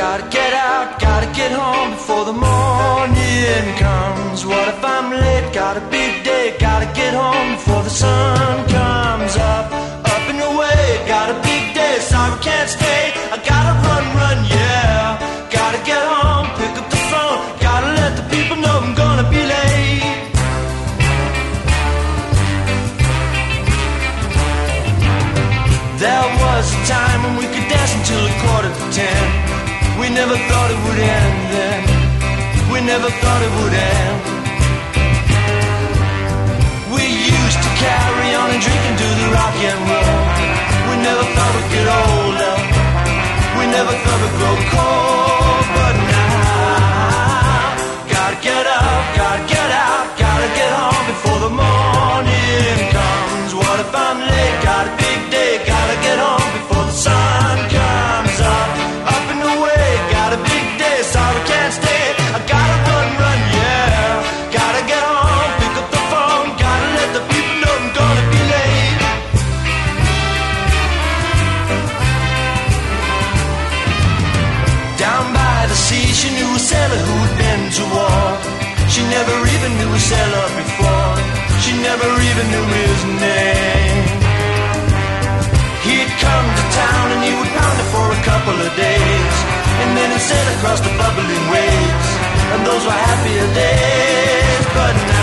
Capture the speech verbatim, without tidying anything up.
Gotta get out, gotta get home before the morning comes. What if I'm late? Got a big day. Gotta get home before the sun comes up. Up and away, got a big day. Sorry, can't stay. I gotta run, run, yeah. Gotta get home, pick up the phone. Gotta let the people know I'm gonna be late. There was a time when we could dance until a quarter to ten. We never thought it would end then. We never thought it would end. We used to carry on and drink and do the rock and roll. We never thought we'd get older. We never thought we'd grow cold. But now, gotta get up, gotta get out, gotta get home before the morning comes. What if I'm late? Got a big day. Gotta get home before the sun comes up. Up and away, got a big day. Sorry, can't stay. I gotta run, run, yeah. Gotta get home, pick up the phone. Gotta let the people know I'm gonna be late. Down by the sea, she knew a sailor who'd been to war. She never even knew a sailor before. She never even knew his name. He'd come to town and he would pound it for a couple of days, and then he'd sail across the bubbling waves, and those were happier days. But now